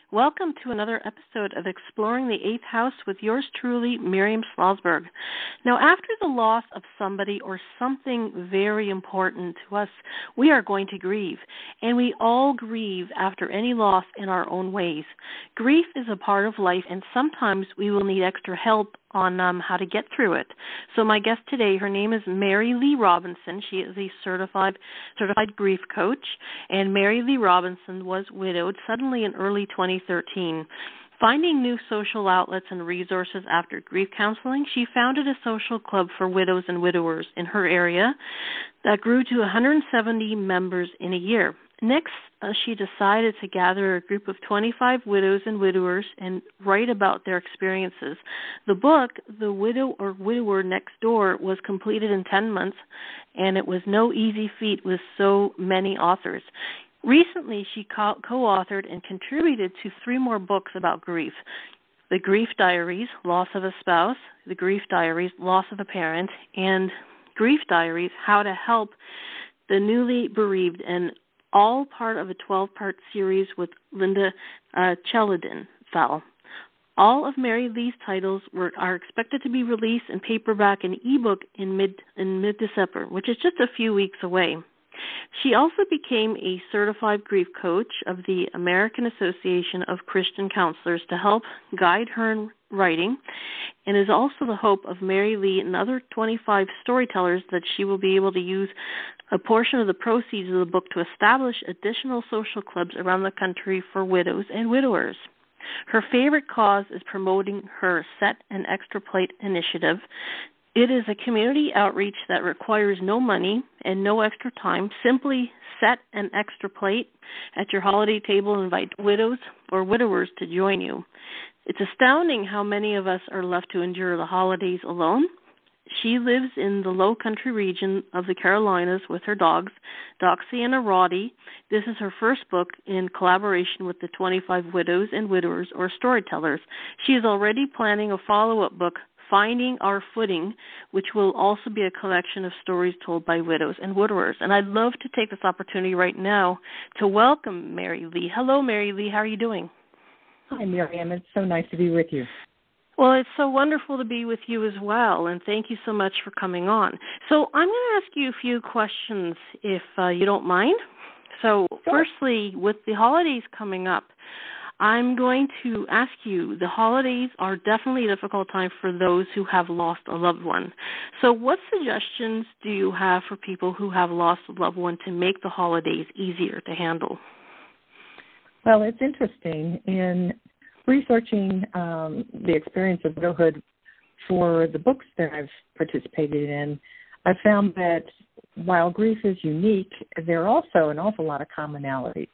Welcome to another episode of Exploring the Eighth House with yours truly, Miriam Schlossberg. Now, after the loss of somebody or something very important to us, we are going to grieve. And we all grieve after any loss in our own ways. Grief is a part of life, and sometimes we will need extra help on how to get through it. So my guest today, her name is Mary Lee Robinson. She is a certified grief coach, and Mary Lee Robinson was widowed suddenly in early 2013. Finding new social outlets and resources after grief counseling, she founded a social club for widows and widowers in her area that grew to 170 members in a year. Next, she decided to gather a group of 25 widows and widowers and write about their experiences. The book, The Widow or Widower Next Door, was completed in 10 months, and it was no easy feat with so many authors. Recently, she co-authored and contributed to 3 more books about grief: The Grief Diaries, Loss of a Spouse; The Grief Diaries, Loss of a Parent; and Grief Diaries, How to Help the Newly Bereaved, and all part of a 12-part series with Linda Chellendenfeld. All of Mary Lee's titles are expected to be released in paperback and ebook in mid-December, which is just a few weeks away. She also became a certified grief coach of the American Association of Christian Counselors to help guide her in writing, and is also the hope of Mary Lee and other 25 storytellers that she will be able to use a portion of the proceeds of the book to establish additional social clubs around the country for widows and widowers. Her favorite cause is promoting her Set an Extra Plate initiative. It is a community outreach that requires no money and no extra time. Simply set an extra plate at your holiday table and invite widows or widowers to join you. It's astounding how many of us are left to endure the holidays alone. She lives in the Low Country region of the Carolinas with her dogs, Doxy and Roddy. This is her first book in collaboration with the 25 widows and widowers or storytellers. She is already planning a follow-up book, Finding Our Footing, which will also be a collection of stories told by widows and widowers. And I'd love to take this opportunity right now to welcome Mary Lee. Hello, Mary Lee. How are you doing? Hi, Miriam. It's so nice to be with you. Well, it's so wonderful to be with you as well, and thank you so much for coming on. So I'm going to ask you a few questions, if you don't mind. So Firstly, with the holidays coming up, I'm going to ask you, the holidays are definitely a difficult time for those who have lost a loved one. So what suggestions do you have for people who have lost a loved one to make the holidays easier to handle? Well, it's interesting. In researching the experience of widowhood for the books that I've participated in, I found that while grief is unique, there are also an awful lot of commonalities.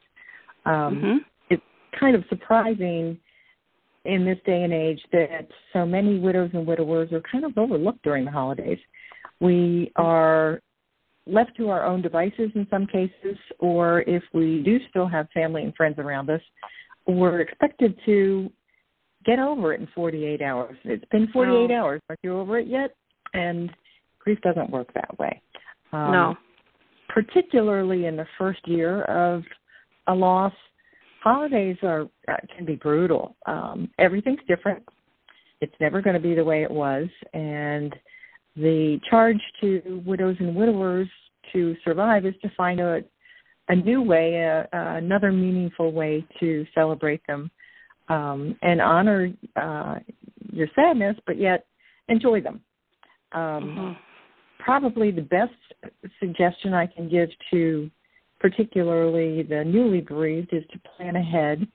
It's kind of surprising in this day and age that so many widows and widowers are kind of overlooked during the holidays. We are left to our own devices in some cases, or if we do still have family and friends around us, we're expected to get over it in 48 hours. It's been 48 hours. Aren't you over it yet? And grief doesn't work that way. No. Particularly in the first year of a loss, holidays can be brutal. Everything's different. It's never going to be the way it was. And the charge to widows and widowers to survive is to find a new way, another meaningful way to celebrate them and honor your sadness, but yet enjoy them. Probably the best suggestion I can give to particularly the newly bereaved is to plan ahead.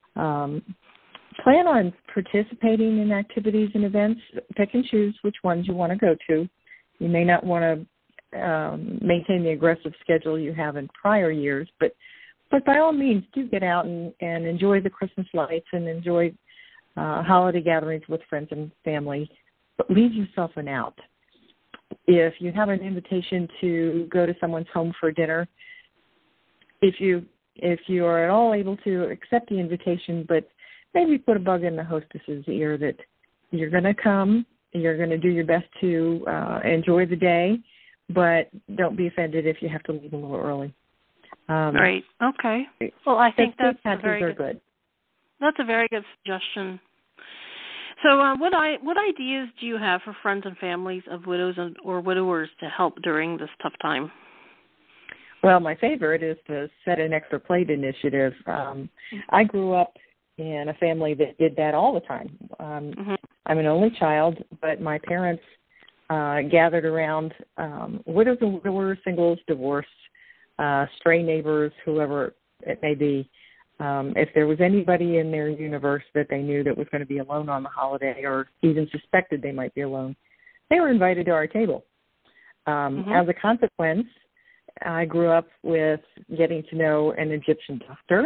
Plan on participating in activities and events. Pick and choose which ones you want to go to. You may not want to maintain the aggressive schedule you have in prior years, but by all means, do get out and enjoy the Christmas lights and enjoy holiday gatherings with friends and family, but leave yourself an out. If you have an invitation to go to someone's home for dinner, if you are at all able to accept the invitation, but maybe put a bug in the hostess's ear that you're going to come, you're going to do your best to enjoy the day, but don't be offended if you have to leave a little early. Right. Okay. Well, I think that's very good. That's a very good suggestion. So what ideas do you have for friends and families of widows or widowers to help during this tough time? Well, my favorite is the Set an Extra Plate initiative. I grew up in a family that did that all the time. I'm an only child, but my parents gathered around widows and widowers, singles, divorced, stray neighbors, whoever it may be. If there was anybody in their universe that they knew that was going to be alone on the holiday or even suspected they might be alone, they were invited to our table. As a consequence, I grew up with getting to know an Egyptian doctor,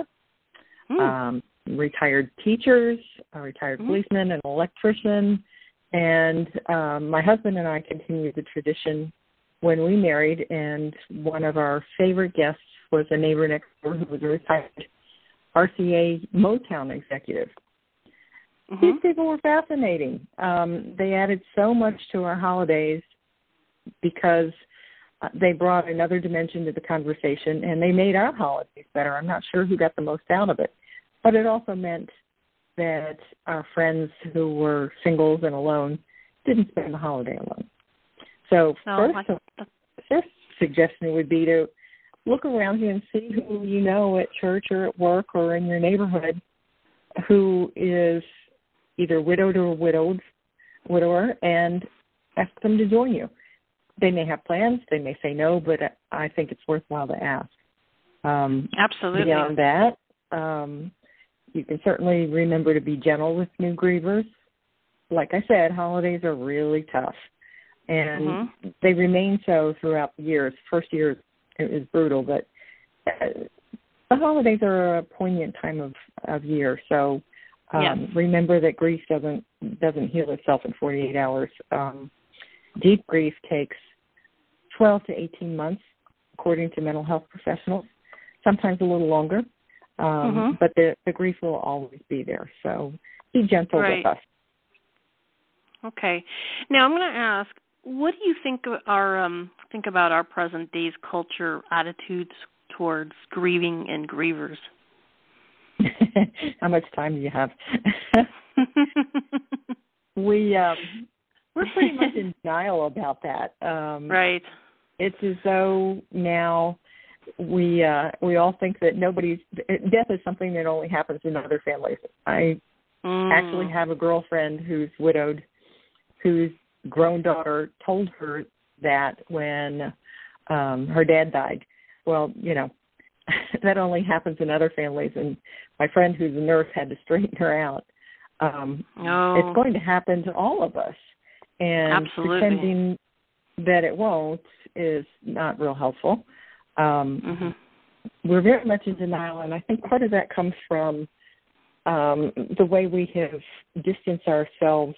retired teachers, a retired policeman, an electrician, and my husband and I continued the tradition when we married, and one of our favorite guests was a neighbor next door who was a retired RCA Motown executive. These people were fascinating. They added so much to our holidays because they brought another dimension to the conversation, and they made our holidays better. I'm not sure who got the most out of it, but it also meant that our friends who were singles and alone didn't spend the holiday alone. So first suggestion would be to look around you and see who you know at church or at work or in your neighborhood who is either widowed or widower, and ask them to join you. They may have plans. They may say no, but I think it's worthwhile to ask. Absolutely. Beyond that, you can certainly remember to be gentle with new grievers. Like I said, holidays are really tough, and they remain so throughout the years. First year it was brutal, but the holidays are a poignant time of year. So remember that grief doesn't heal itself in 48 hours. Deep grief takes 12 to 18 months, according to mental health professionals, sometimes a little longer. But the grief will always be there. So be gentle with us. Okay. Now I'm going to ask, what do you think about our present day's culture attitudes towards grieving and grievers? How much time do you have? We're pretty much in denial about that. Right. It's as though now we all think that death is something that only happens in other families. I actually have a girlfriend who's widowed, whose grown daughter told her that when her dad died. Well, that only happens in other families, and my friend who's a nurse had to straighten her out. It's going to happen to all of us, and pretending that it won't is not real helpful. We're very much in denial, and I think part of that comes from the way we have distanced ourselves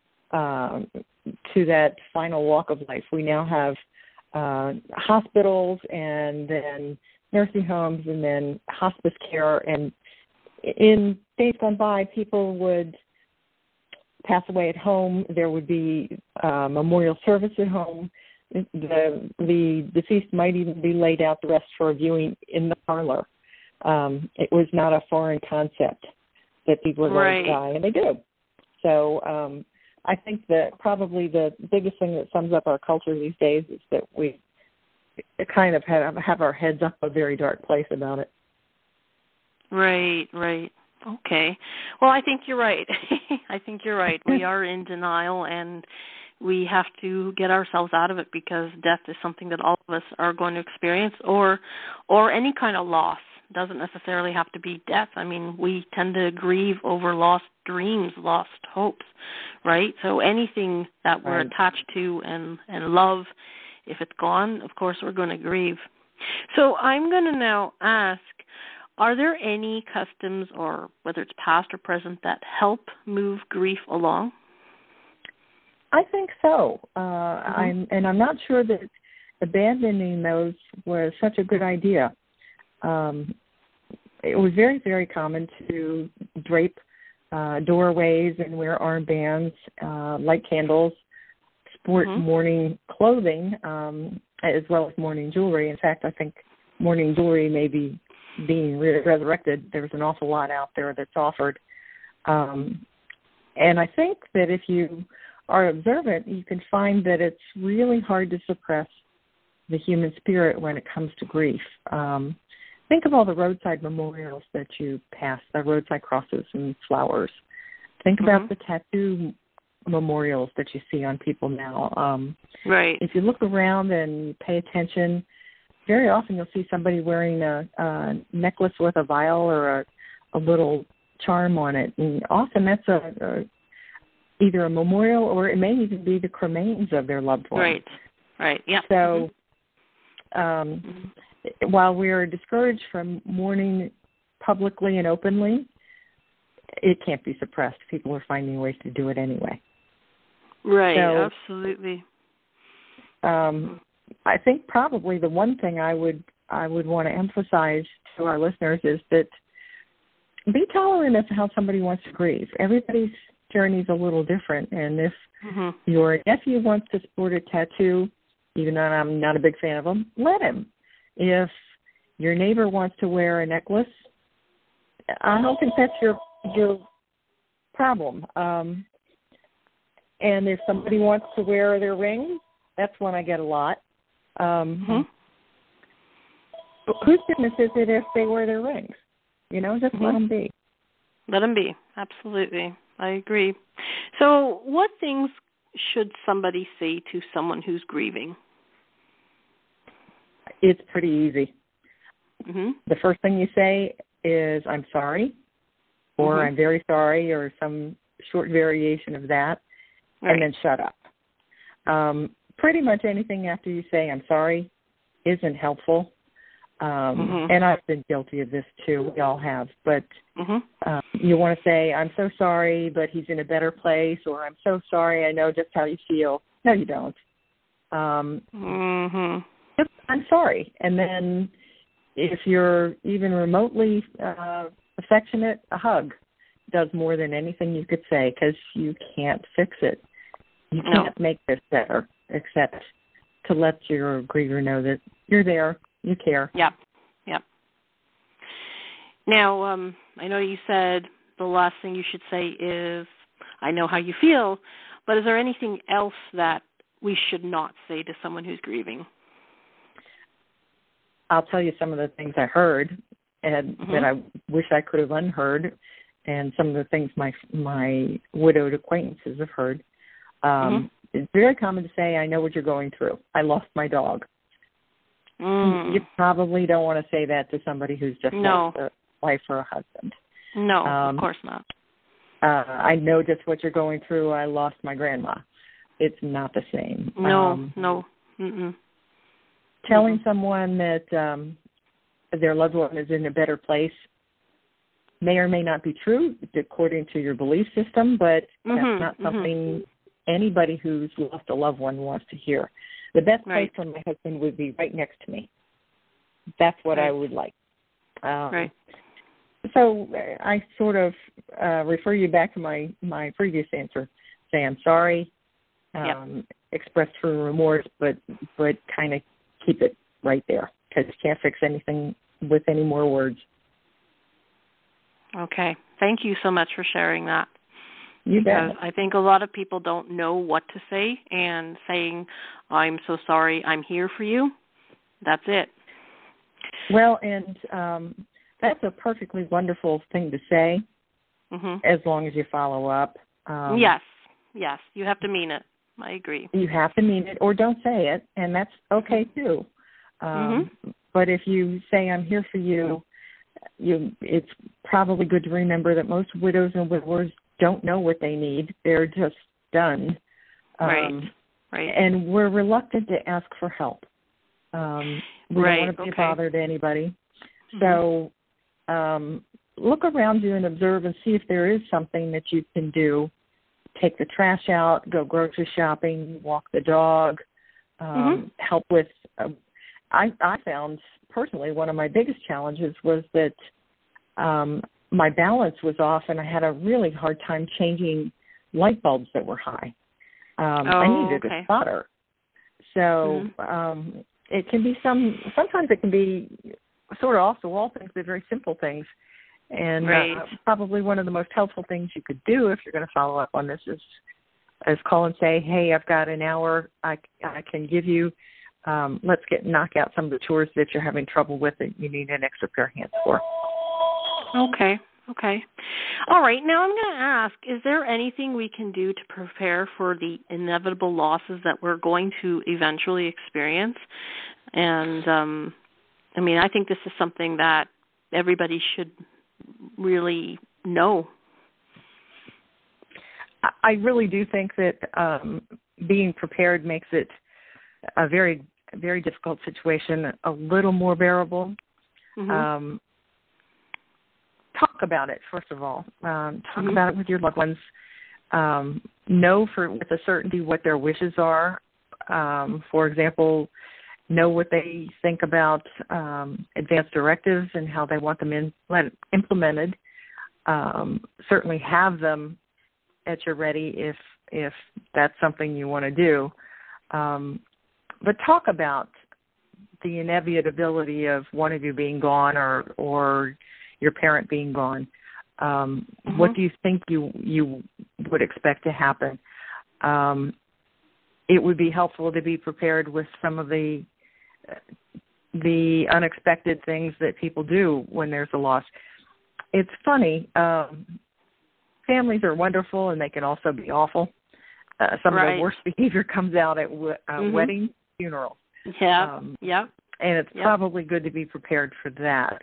to that final walk of life. We now have hospitals and then nursing homes and then hospice care. And in days gone by, people would pass away at home. There would be memorial service at home. The deceased might even be laid out the rest for a viewing in the parlor. It was not a foreign concept that people would let us die, and they do. So I think that probably the biggest thing that sums up our culture these days is that we kind of have our heads up a very dark place about it. Right. Okay. Well, I think you're right. We are in denial, and we have to get ourselves out of it because death is something that all of us are going to experience, or any kind of loss. Doesn't necessarily have to be death. I mean, we tend to grieve over lost dreams, lost hopes, right? So anything that we're attached to and love, if it's gone, of course, we're going to grieve. So I'm going to now ask, are there any customs, or whether it's past or present, that help move grief along? I think so. I'm not sure that abandoning those was such a good idea. It was very, very common to drape doorways and wear armbands, light candles, sport mourning clothing, as well as mourning jewelry. In fact, I think mourning jewelry may be being resurrected, there's an awful lot out there that's offered. And I think that if you are observant, you can find that it's really hard to suppress the human spirit when it comes to grief. Think of all the roadside memorials that you pass, the roadside crosses and flowers. Think about the tattoo memorials that you see on people now. Right. If you look around and you pay attention, very often you'll see somebody wearing a necklace with a vial or a little charm on it. And often that's either a memorial or it may even be the cremains of their loved one. Right, yeah. So while we're discouraged from mourning publicly and openly, it can't be suppressed. People are finding ways to do it anyway. Right, so, absolutely. I think probably the one thing I would want to emphasize to our listeners is that be tolerant of how somebody wants to grieve. Everybody's journey is a little different, and if your nephew wants to sport a tattoo, even though I'm not a big fan of them, let him. If your neighbor wants to wear a necklace, I don't think that's your problem. And if somebody wants to wear their ring, that's one I get a lot. Whose business is it if they wear their rings? Just let them be. Let them be. Absolutely. I agree. So what things should somebody say to someone who's grieving? It's pretty easy. The first thing you say is, I'm sorry, or I'm very sorry, or some short variation of that, and then shut up. Pretty much anything after you say, I'm sorry, isn't helpful. And I've been guilty of this too. We all have. But you want to say, I'm so sorry, but he's in a better place, or I'm so sorry, I know just how you feel. No, you don't. Just, I'm sorry. And then if you're even remotely affectionate, a hug does more than anything you could say, because you can't fix it. You can't make this better except to let your griever know that you're there, you care. Yep. Now, I know you said the last thing you should say is, I know how you feel, but is there anything else that we should not say to someone who's grieving? I'll tell you some of the things I heard and that I wish I could have unheard, and some of the things my widowed acquaintances have heard. It's very common to say, I know what you're going through. I lost my dog. You probably don't want to say that to somebody who's just lost a wife or a husband. No, of course not. I know just what you're going through. I lost my grandma. It's not the same. No. Telling someone that their loved one is in a better place may or may not be true according to your belief system, but that's not something anybody who's lost a loved one wants to hear. The best place for my husband would be right next to me. That's what I would like. So I sort of refer you back to my previous answer. Say I'm sorry, express true remorse, but kind of keep it right there, because you can't fix anything with any more words. Okay. Thank you so much for sharing that. You bet. Because I think a lot of people don't know what to say, and saying, I'm so sorry, I'm here for you, that's it. Well, and that's a perfectly wonderful thing to say, as long as you follow up. Yes, you have to mean it. I agree. You have to mean it, or don't say it, and that's okay too. But if you say, I'm here for you, it's probably good to remember that most widows and widowers don't know what they need. They're just done. Right. And we're reluctant to ask for help. We don't want to be a bother to anybody. So look around you and observe and see if there is something that you can do. Take the trash out, go grocery shopping, walk the dog, help with... I found personally one of my biggest challenges was that my balance was off, and I had a really hard time changing light bulbs that were high. I needed a spotter. So it can be sometimes it can be sort of also all things, they're very simple things. And probably one of the most helpful things you could do if you're going to follow up on this is call and say, hey, I've got an hour I can give you. Let's knock out some of the chores that you're having trouble with that you need an extra pair of hands for. Okay. All right. Now I'm going to ask, is there anything we can do to prepare for the inevitable losses that we're going to eventually experience? And, I think this is something that everybody should really know. I really do think that being prepared makes it a very, very difficult situation a little more bearable. Mm-hmm. Talk about it, first of all. Talk about it with your loved ones. Know with a certainty what their wishes are. For example, know what they think about advanced directives and how they want them implemented. Certainly have them at your ready if that's something you want to do. But talk about the inevitability of one of you being gone or your parent being gone. What do you think you would expect to happen? It would be helpful to be prepared with some of the unexpected things that people do when there's a loss. It's funny. Families are wonderful, and they can also be awful. Some of the worst behavior comes out at weddings, funerals. Yeah, And it's probably good to be prepared for that.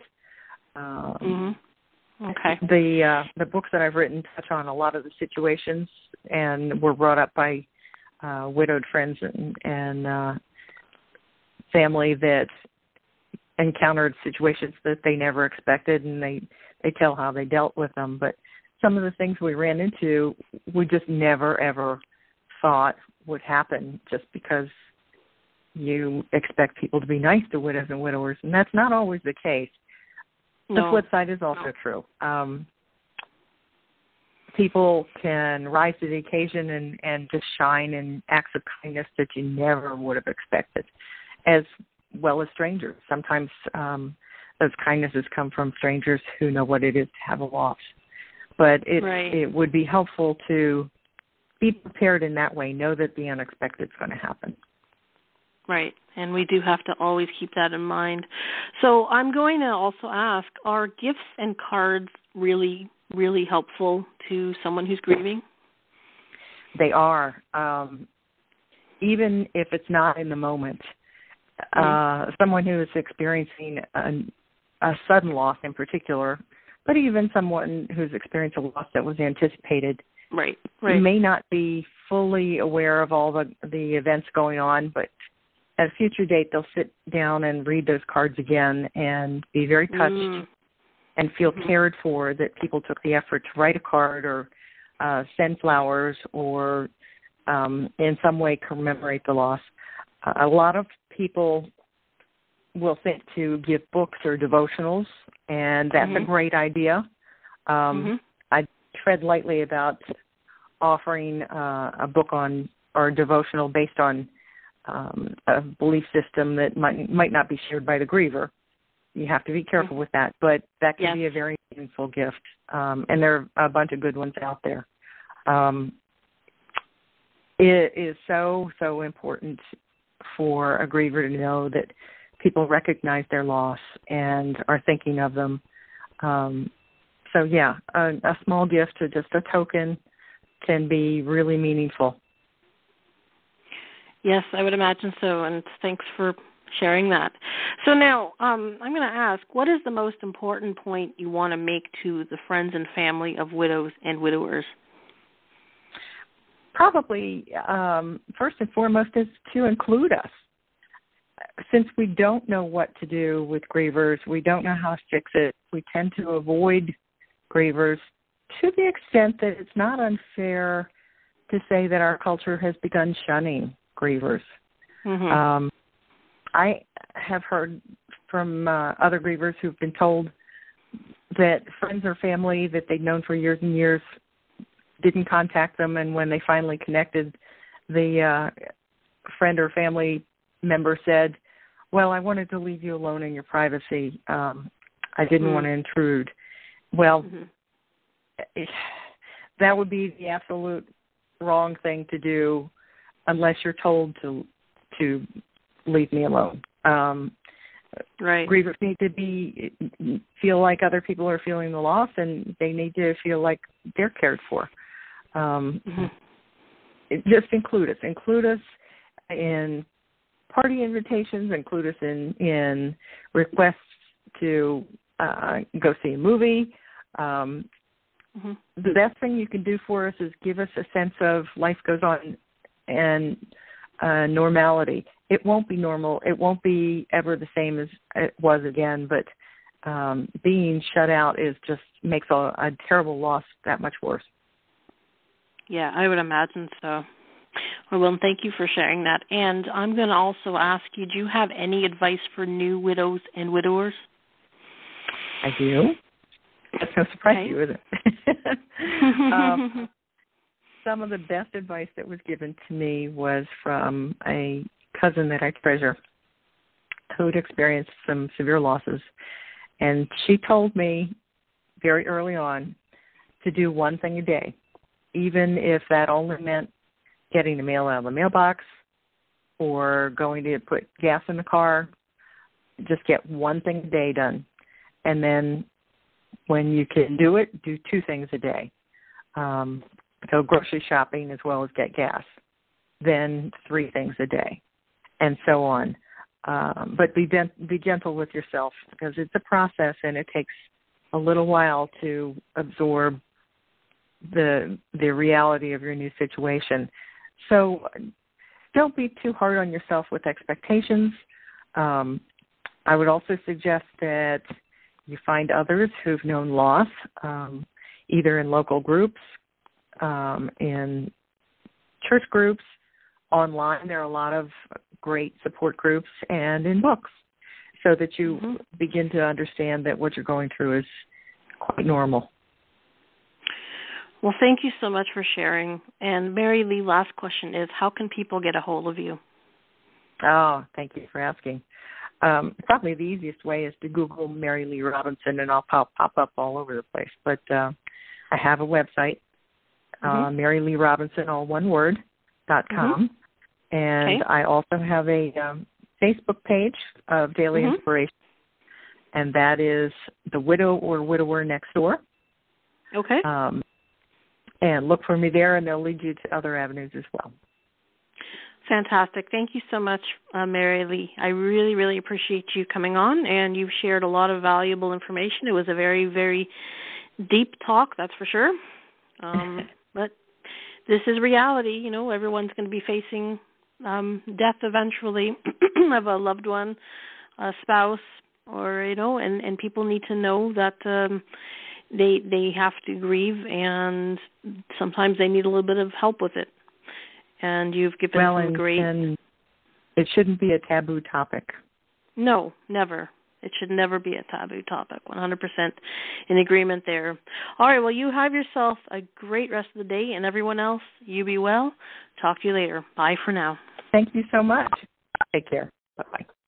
Okay. The books that I've written touch on a lot of the situations and were brought up by widowed friends and family that encountered situations that they never expected, and they tell how they dealt with them. But some of the things we ran into, we just never, ever thought would happen just because you expect people to be nice to widows and widowers, and that's not always the case. The flip side is also true. People can rise to the occasion and just shine in acts of kindness that you never would have expected, as well as strangers. Sometimes those kindnesses come from strangers who know what it is to have a loss. But it would be helpful to be prepared in that way, know that the unexpected is going to happen. Right, and we do have to always keep that in mind. So I'm going to also ask, are gifts and cards really, really helpful to someone who's grieving? They are. Even if it's not in the moment. Someone who is experiencing a sudden loss in particular, but even someone who's experienced a loss that was anticipated, may not be fully aware of all the events going on, but at a future date, they'll sit down and read those cards again and be very touched and feel cared for that people took the effort to write a card or send flowers or in some way commemorate the loss. A lot of people will think to give books or devotionals, and that's a great idea. I tread lightly about offering a book on or a devotional based on a belief system that might not be shared by the griever. You have to be careful with that, but that can be a very meaningful gift, and there are a bunch of good ones out there. It is so, so important for a griever to know that people recognize their loss and are thinking of them. So, a small gift or just a token can be really meaningful. Yes, I would imagine so, and thanks for sharing that. So now I'm going to ask, what is the most important point you want to make to the friends and family of widows and widowers? Probably, first and foremost, is to include us. Since we don't know what to do with grievers, we don't know how to fix it, we tend to avoid grievers to the extent that it's not unfair to say that our culture has begun shunning grievers. I have heard from other grievers who've been told that friends or family that they'd known for years and years didn't contact them, and when they finally connected, the friend or family member said, well, I wanted to leave you alone in your privacy. I didn't want to intrude. Well, that would be the absolute wrong thing to do unless you're told to leave me alone. Right. Grievers need to feel like other people are feeling the loss, and they need to feel like they're cared for. Just include us. Include us in party invitations. Include us in requests to go see a movie. The best thing you can do for us is give us a sense of life goes on and normality. It won't be normal. It won't be ever the same as it was again, but being shut out just makes a terrible loss that much worse. Yeah, I would imagine so. Well, thank you for sharing that. And I'm going to also ask you, do you have any advice for new widows and widowers? I do. That's no surprise to you, is it? Some of the best advice that was given to me was from a cousin that I treasure who'd experienced some severe losses. And she told me very early on to do one thing a day, even if that only meant getting the mail out of the mailbox or going to put gas in the car. Just get one thing a day done. And then when you can do it, do two things a day. Go grocery shopping as well as get gas. Then 3 things a day, and so on. But be gentle with yourself, because it's a process and it takes a little while to absorb the reality of your new situation. So don't be too hard on yourself with expectations. I would also suggest that you find others who've known loss, either in local groups, in church groups, online. There are a lot of great support groups, and in books, so that you begin to understand that what you're going through is quite normal. Well, thank you so much for sharing. And Mary Lee, last question is, how can people get a hold of you? Oh, thank you for asking. Probably the easiest way is to Google Mary Lee Robinson, and I'll pop up all over the place. But I have a website, Mary Lee Robinson, all one word, .com. And I also have a Facebook page of Daily Inspiration, and that is The Widow or Widower Next Door. Okay. And look for me there, and they'll lead you to other avenues as well. Fantastic. Thank you so much, Mary Lee. I really, really appreciate you coming on, and you've shared a lot of valuable information. It was a very, very deep talk, that's for sure. But this is reality. You know, everyone's going to be facing death eventually of a loved one, a spouse, or, you know, and people need to know that they have to grieve, and sometimes they need a little bit of help with it. And you've given some great... And it shouldn't be a taboo topic. No, never. It should never be a taboo topic. 100% in agreement there. All right, well, you have yourself a great rest of the day, and everyone else, you be well. Talk to you later. Bye for now. Thank you so much. Take care. Bye-bye.